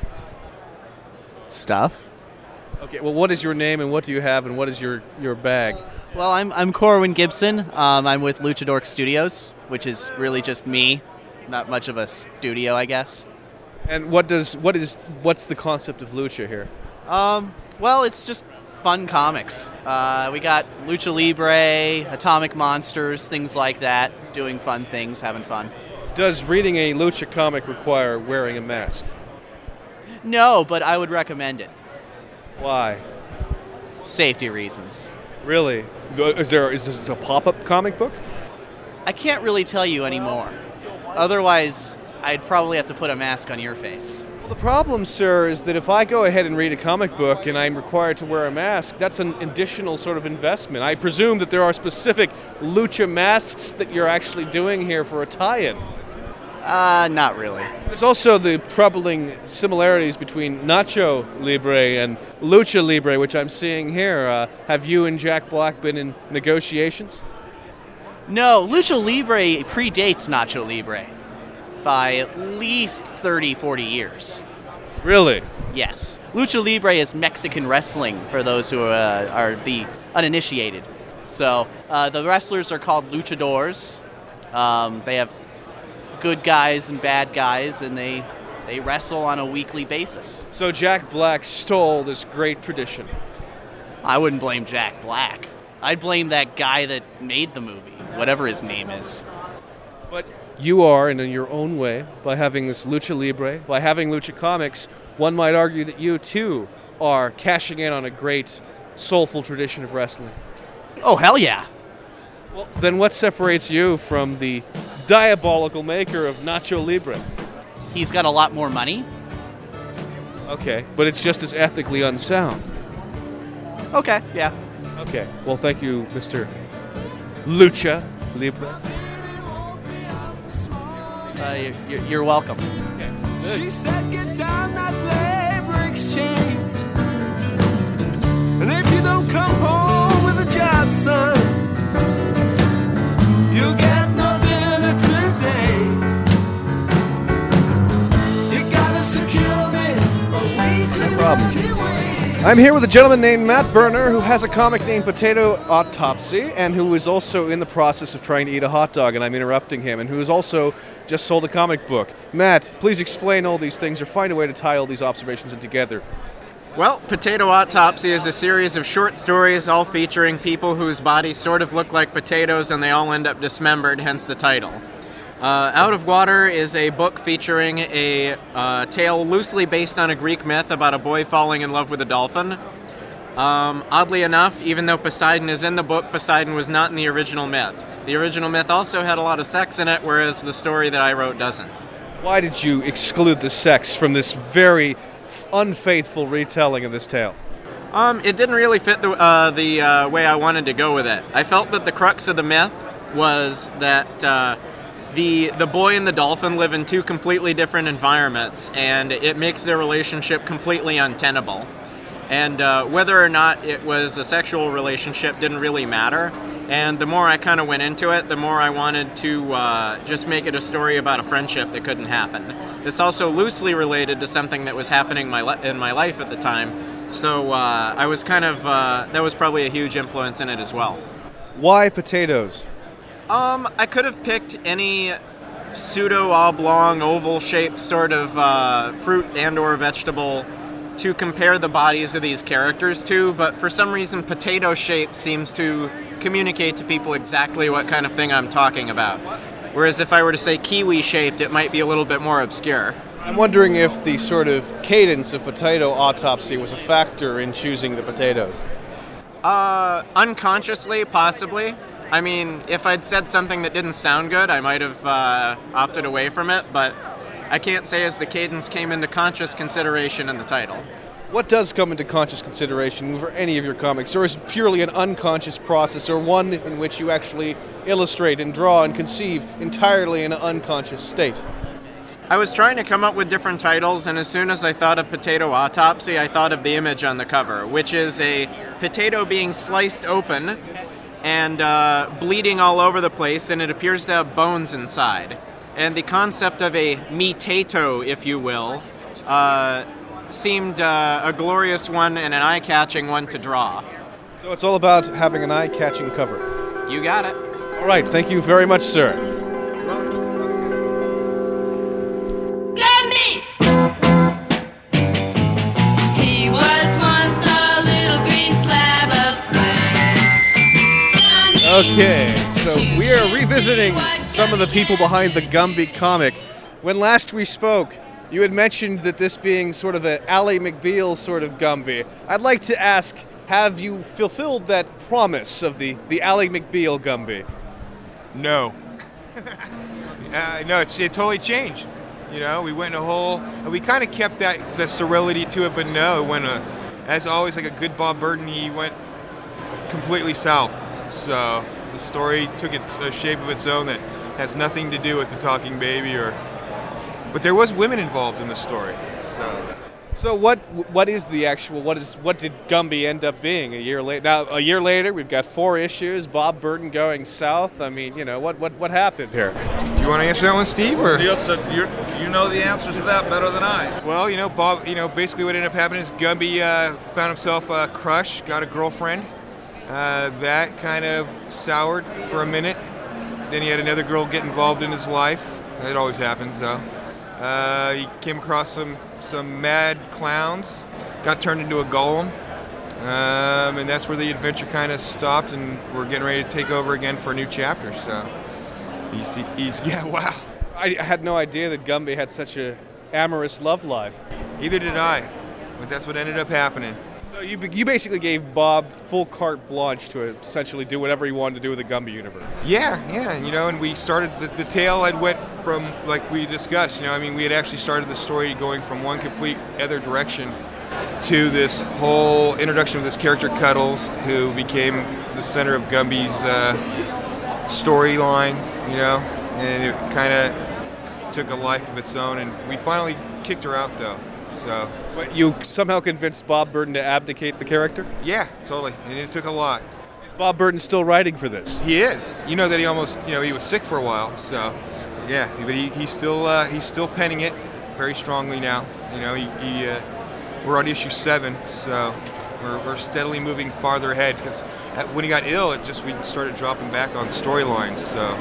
Stuff. Okay, well, what is your name and what do you have and what is your bag? Well, I'm Corwin Gibson. I'm with Luchador Studios, which is really just me. Not much of a studio, I guess. And what's the concept of Lucha here? Well, it's just fun comics. We got Lucha Libre, Atomic Monsters, things like that. Doing fun things, having fun. Does reading a Lucha comic require wearing a mask? No, but I would recommend it. Why? Safety reasons. Really? Is this a pop-up comic book? I can't really tell you anymore. Otherwise, I'd probably have to put a mask on your face. Well, the problem, sir, is that if I go ahead and read a comic book and I'm required to wear a mask, that's an additional sort of investment. I presume that there are specific Lucha masks that you're actually doing here for a tie-in. Not really. There's also the troubling similarities between Nacho Libre and Lucha Libre, which I'm seeing here. Have you and Jack Black been in negotiations? No, Lucha Libre predates Nacho Libre by at least 30, 40 years. Really? Yes. Lucha Libre is Mexican wrestling for those who are the uninitiated. So the wrestlers are called luchadors. They have good guys and bad guys, and they wrestle on a weekly basis. So Jack Black stole this great tradition. I wouldn't blame Jack Black. I'd blame that guy that made the movie, whatever his name is. But you are, and in your own way, by having this Lucha Libre, by having Lucha Comics, one might argue that you, too, are cashing in on a great, soulful tradition of wrestling. Oh, hell yeah. Well, then what separates you from the diabolical maker of Nacho Libre? He's got a lot more money. Okay, but it's just as ethically unsound. Okay, yeah. Okay, well, thank you, Mr. Lucha Libre. You're welcome. Okay. She said, get down that labor exchange. And if you don't come home with a job, son, you'll get no dinner today. You gotta secure me a weekly. No problem. I'm here with a gentleman named Matt Berner who has a comic named Potato Autopsy and who is also in the process of trying to eat a hot dog, and I'm interrupting him, and who has also just sold a comic book. Matt, please explain all these things or find a way to tie all these observations in together. Well, Potato Autopsy is a series of short stories all featuring people whose bodies sort of look like potatoes and they all end up dismembered, hence the title. Out of Water is a book featuring a tale loosely based on a Greek myth about a boy falling in love with a dolphin. Oddly enough, even though Poseidon is in the book, Poseidon was not in the original myth. The original myth also had a lot of sex in it, whereas the story that I wrote doesn't. Why did you exclude the sex from this very unfaithful retelling of this tale? It didn't really fit the way I wanted to go with it. I felt that the crux of the myth was that the boy and the dolphin live in two completely different environments, and it makes their relationship completely untenable. And whether or not it was a sexual relationship didn't really matter. And the more I kind of went into it, the more I wanted to just make it a story about a friendship that couldn't happen. It's also loosely related to something that was happening in my life at the time. So I was kind of, that was probably a huge influence in it as well. Why potatoes? I could have picked any pseudo-oblong, oval-shaped sort of fruit and or vegetable to compare the bodies of these characters to, but for some reason potato shape seems to communicate to people exactly what kind of thing I'm talking about. Whereas if I were to say kiwi shaped, it might be a little bit more obscure. I'm wondering if the sort of cadence of Potato Autopsy was a factor in choosing the potatoes. Unconsciously, possibly. I mean, if I'd said something that didn't sound good, I might have opted away from it, but I can't say as the cadence came into conscious consideration in the title. What does come into conscious consideration for any of your comics, or is it purely an unconscious process, or one in which you actually illustrate and draw and conceive entirely in an unconscious state? I was trying to come up with different titles, and as soon as I thought of Potato Autopsy, I thought of the image on the cover, which is a potato being sliced open and bleeding all over the place, and it appears to have bones inside. And the concept of a meatato, if you will, seemed a glorious one and an eye-catching one to draw. So it's all about having an eye-catching cover. You got it. All right, thank you very much, sir. Gumby! He was once a little green slab of clay. Okay, so we are revisiting some of the people behind the Gumby comic. When last we spoke, you had mentioned that this being sort of an Ally McBeal sort of Gumby. I'd like to ask, have you fulfilled that promise of the Ally McBeal Gumby? No. No, it totally changed. You know, we went in a whole, we kind of kept the sterility to it, but no, it went, as always, like a good Bob Burton, he went completely south. So the story took a shape of its own that has nothing to do with the talking baby, but there was women involved in the story. So what is the actual, what did Gumby end up being a year later? Now, a year later, we've got 4 issues, Bob Burton going south. I mean, you know, what happened here? Do you want to answer that one, Steve? Or? You know the answers to that better than I. Well, you know, Bob, basically what ended up happening is Gumby found himself a crush, got a girlfriend. That kind of soured for a minute. Then he had another girl get involved in his life. It always happens, though. He came across some mad clowns, got turned into a golem, and that's where the adventure kind of stopped, and we're getting ready to take over again for a new chapter. So he's yeah, wow. I had no idea that Gumby had such a amorous love life. Either did I, but that's what ended up happening. So you basically gave Bob full carte blanche to essentially do whatever he wanted to do with the Gumby universe. Yeah, and we started, the tale had went from, like we discussed, we had actually started the story going from one complete other direction to this whole introduction of this character Cuddles, who became the center of Gumby's storyline, and it kind of took a life of its own, and we finally kicked her out, though. So. But you somehow convinced Bob Burton to abdicate the character? Yeah, totally, and it took a lot. Is Bob Burton still writing for this? He is. You know that he almost, he was sick for a while, so yeah, but he's still penning it very strongly now. We're on issue 7, so we're steadily moving farther ahead, because when he got ill, we started dropping back on storylines. So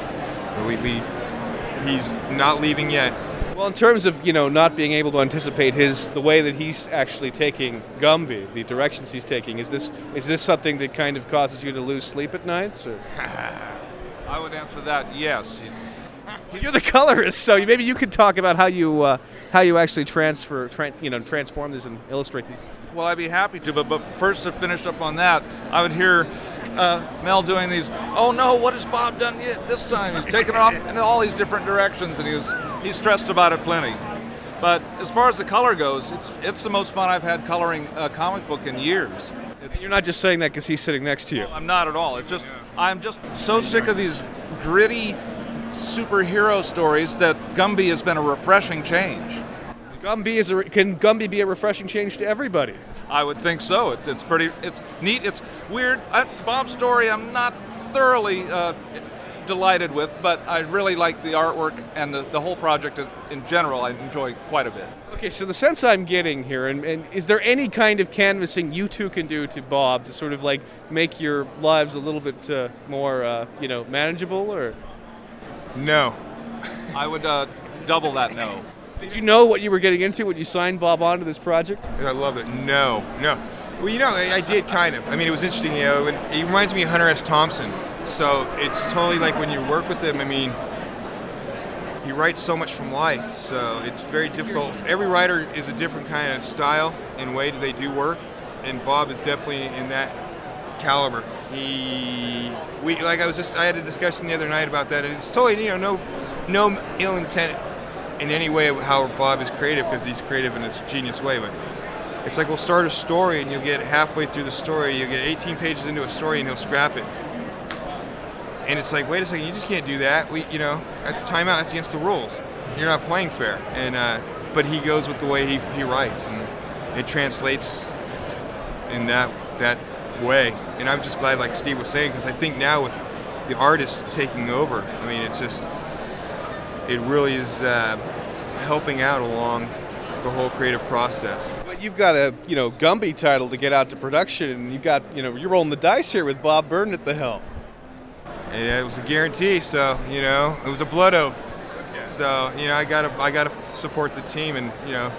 he's not leaving yet. Well, in terms of not being able to anticipate the way that he's actually taking Gumby, the directions he's taking, is this something that kind of causes you to lose sleep at nights? Or? I would answer that yes. You're the colorist, so maybe you could talk about how you actually transform this and illustrate these. Well, I'd be happy to, but first to finish up on that, I would hear Mel doing these. Oh no, what has Bob done this time? He's taken it off in all these different directions, and he's stressed about it plenty. But as far as the color goes, it's the most fun I've had coloring a comic book in years. You're not just saying that because he's sitting next to you. No, I'm not at all. It's just I'm just so sick of these gritty superhero stories that Gumby has been a refreshing change. Can Gumby be a refreshing change to everybody? I would think so. It's pretty. It's neat. It's weird. Bob's story, I'm not thoroughly delighted with, but I really like the artwork and the whole project in general. I enjoy quite a bit. Okay, so the sense I'm getting here, and is there any kind of canvassing you two can do to Bob to sort of like make your lives a little bit more, manageable, or? No. I would double that no. Did you know what you were getting into when you signed Bob onto this project? I love it. No. Well, I did kind of. I mean, it was interesting. He reminds me of Hunter S. Thompson. So it's totally like when you work with him. I mean, he writes so much from life, so it's very difficult. Every writer is a different kind of style and way that they do work, and Bob is definitely in that caliber. I had a discussion the other night about that, and it's totally, no ill intent in any way of how Bob is creative, because he's creative in his genius way, but it's like we'll start a story and you'll get halfway through the story, you'll get 18 pages into a story and he'll scrap it. And it's like, wait a second, you just can't do that. That's timeout, that's against the rules. You're not playing fair. And but he goes with the way he writes, and it translates in that way. And I'm just glad, like Steve was saying, because I think now with the artists taking over, I mean, it really is helping out along the whole creative process. But you've got a Gumby title to get out to production, and you've got you're rolling the dice here with Bob Burden at the helm. And it was a guarantee, so it was a blood oath. Yeah. So I gotta support the team, and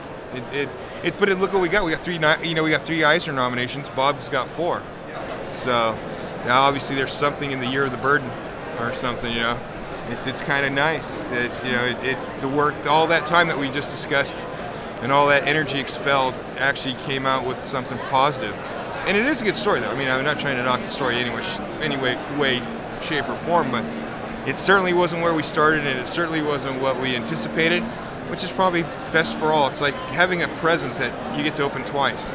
but look what we got. We got 3 we got 3 Eisner nominations. Bob's got 4. So now obviously there's something in the year of the burden or something. It's kind of nice that the work, all that time that we just discussed, and all that energy expelled actually came out with something positive. And it is a good story, though. I mean, I'm not trying to knock the story any way, shape, or form, but it certainly wasn't where we started, and it certainly wasn't what we anticipated, which is probably best for all. It's like having a present that you get to open twice.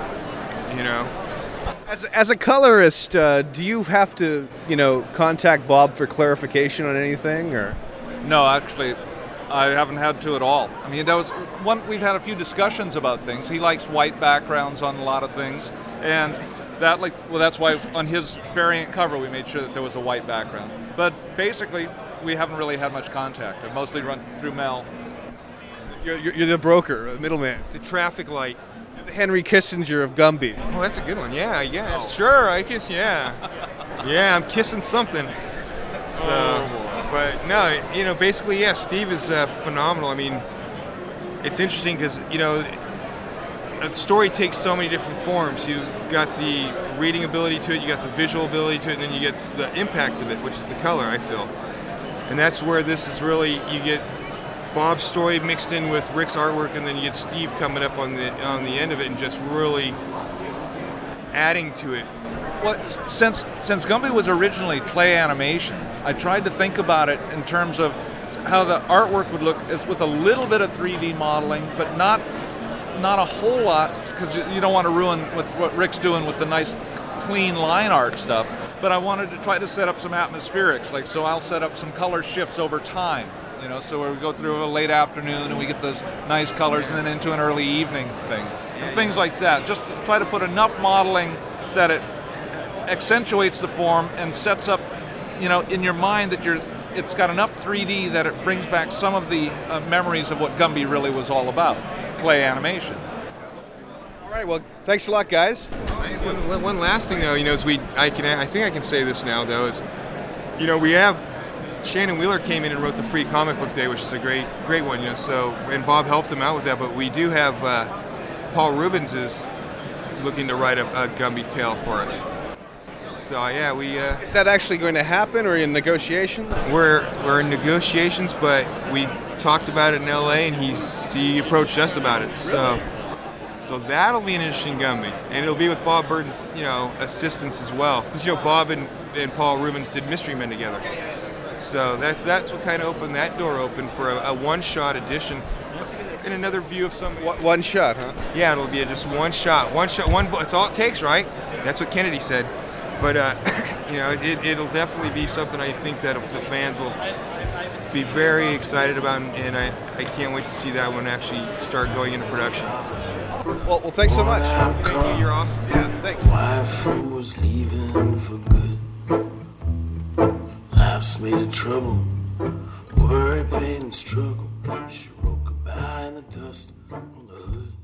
As a colorist, do you have to, contact Bob for clarification on anything, or? No, actually, I haven't had to at all. I mean, we've had a few discussions about things. He likes white backgrounds on a lot of things, and that's why on his variant cover we made sure that there was a white background. But basically, we haven't really had much contact. I've mostly run through Mel. You're the broker, the middleman. The traffic light. The Henry Kissinger of Gumby. Oh, that's a good one. Yeah, sure, I guess, yeah. Yeah, I'm kissing something. So, but no, basically, yeah, Steve is phenomenal. I mean, it's interesting because, a story takes so many different forms. You've got the reading ability to it, you got the visual ability to it, and then you get the impact of it, which is the color, I feel. And that's where this is really, you get Bob's story mixed in with Rick's artwork, and then you get Steve coming up on the end of it and just really adding to it. Well, since Gumby was originally clay animation, I tried to think about it in terms of how the artwork would look as with a little bit of 3D modeling, but not a whole lot, because you don't want to ruin what Rick's doing with the nice clean line art stuff. But I wanted to try to set up some atmospherics, so I'll set up some color shifts over time. So we go through a late afternoon and we get those nice colors, and then into an early evening thing. And things like that. Just try to put enough modeling that it accentuates the form and sets up, in your mind that it's got enough 3D that it brings back some of the memories of what Gumby really was all about, clay animation. All right, well, thanks a lot, guys. One last thing, though, is I think I can say this now, though, is, we have Shannon Wheeler came in and wrote the free comic book day, which is a great one, and Bob helped him out with that, but we do have Paul Rubens is looking to write a Gumby tale for us. So yeah, we. Is that actually going to happen, or in negotiations? We're in negotiations, but we talked about it in L.A. and he approached us about it. So that'll be an interesting Gumby, and it'll be with Bob Burden's assistance as well, because Bob and Paul Rubens did Mystery Men together. So that's what kind of opened that door open for a one-shot edition. In another view of some one shot, huh? Yeah, it'll be just one shot. That's all it takes, right? That's what Kennedy said. But it'll definitely be something I think that the fans will be very excited about, and I can't wait to see that one actually start going into production. Awesome. Well, thanks so much. Thank you. You're awesome. Yeah, thanks. Wife who was leaving for good. Life's made of trouble, worry, pain, and struggle. She wrote goodbye in the dust on the hood.